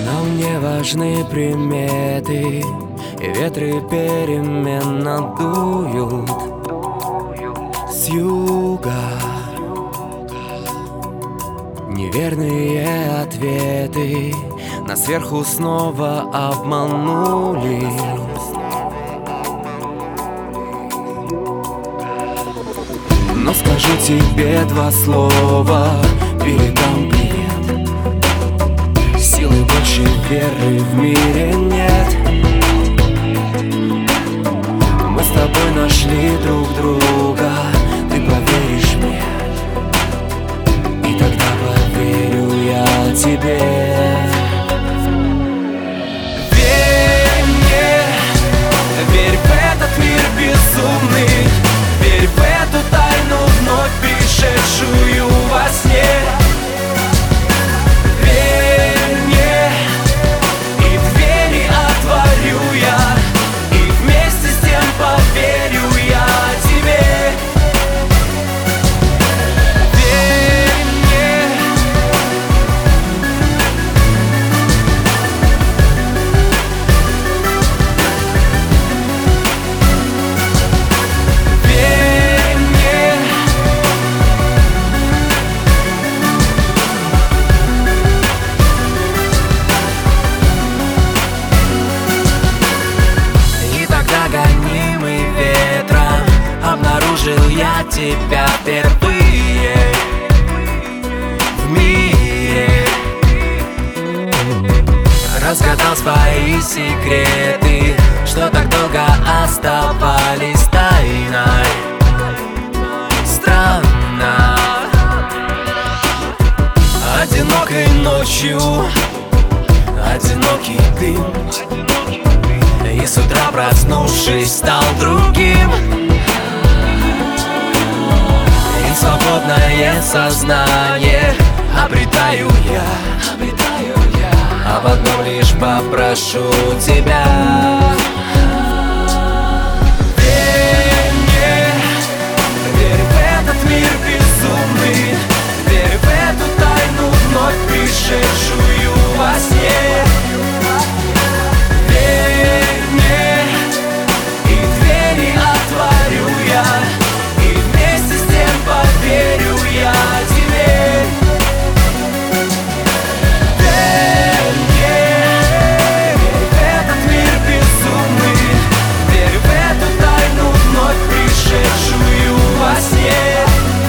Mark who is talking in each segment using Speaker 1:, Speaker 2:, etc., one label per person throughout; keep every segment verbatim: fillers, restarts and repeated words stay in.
Speaker 1: Нам не важны приметы, и ветры переменно дуют с юга. Неверные ответы нас сверху снова обманули. Но скажу тебе два слова, передам привет. Силы больше, веры в мире нет. Мы с тобой нашли друг друга, ты поверишь мне, и тогда поверю я тебе. Верь мне, верь в этот мир безумный, верь в эту тайну, вновь пришедшую во сне. Верь мне, и двери отворю я, и вместе с тем поверю я тебе. Верь мне. Верь мне. И тогда, гонимый ветром, обнаружил я тебя впервые в мире. Разгадал свои секреты, что так долго оставались тайной. Странно. Одинокой ночью одинокий дым, и с утра, проснувшись, стал другим. И свободное сознание обретаю я, обретаю я. Об одном лишь попрошу тебя. Верь мне, верь в этот мир безумный, верь в эту тайну, вновь пришедшую во сне. Верь мне, и двери отворю я, и вместе с тем поверю я тебе. Верь мне, верь в этот мир безумный, верь в эту тайну, вновь пришедшую во сне.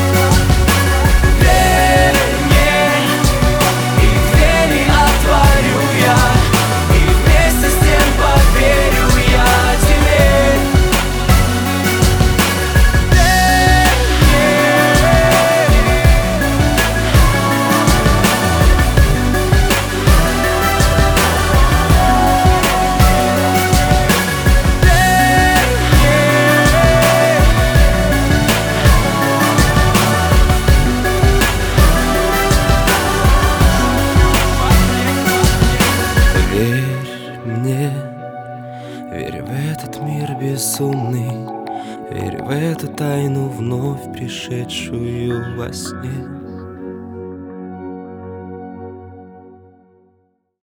Speaker 1: Верь мне, и двери отворю я, и вместе с тем поверю я тебе. Верь мне, верь в этот мир безумный, верь в эту тайну, вновь пришедшую во сне.